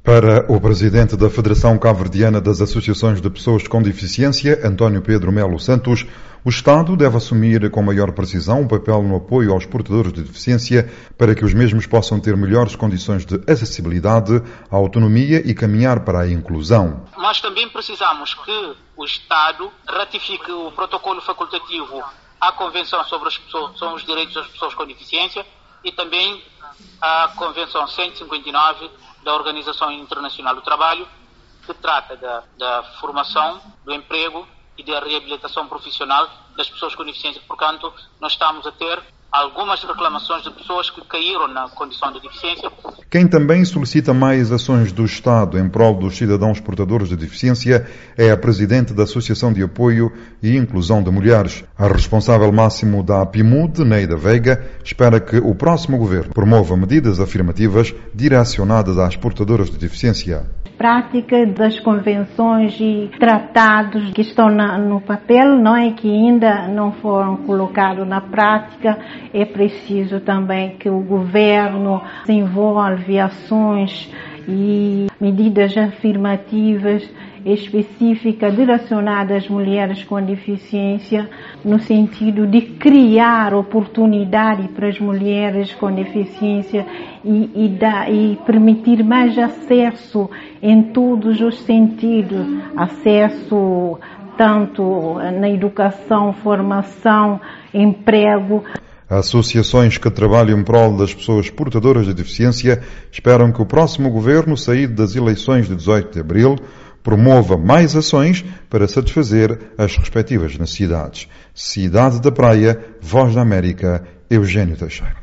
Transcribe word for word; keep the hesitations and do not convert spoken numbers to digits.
Para o presidente da Federação Cabo-Verdiana das Associações de Pessoas com Deficiência, António Pedro Melo Santos, o Estado deve assumir com maior precisão um papel no apoio aos portadores de deficiência para que os mesmos possam ter melhores condições de acessibilidade, autonomia e caminhar para a inclusão. Nós também precisamos que o Estado ratifique o protocolo facultativo à Convenção sobre os, sobre os Direitos das Pessoas com Deficiência e também à Convenção cento e cinquenta e nove da Organização Internacional do Trabalho, que trata da, da formação, do emprego e da reabilitação profissional das pessoas com deficiência. Portanto, nós estamos a ter algumas reclamações de pessoas que caíram na condição de deficiência. Quem também solicita mais ações do Estado em prol dos cidadãos portadores de deficiência é a Presidente da Associação de Apoio e Inclusão de Mulheres. A responsável máximo da APIMUD, Neida Veiga, espera que o próximo governo promova medidas afirmativas direcionadas às portadoras de deficiência. Prática das convenções e tratados que estão na, no papel, não é, que ainda não foram colocados na prática. É preciso também que o governo desenvolva ações e medidas afirmativas específicas direcionadas às mulheres com deficiência, no sentido de criar oportunidade para as mulheres com deficiência e, e, da, e permitir mais acesso em todos os sentidos, acesso tanto na educação, formação, emprego. Associações que trabalham em prol das pessoas portadoras de deficiência esperam que o próximo governo, saído das eleições de dezoito de abril, promova mais ações para satisfazer as respectivas necessidades. Cidade da Praia, Voz da América, Eugênio Teixeira.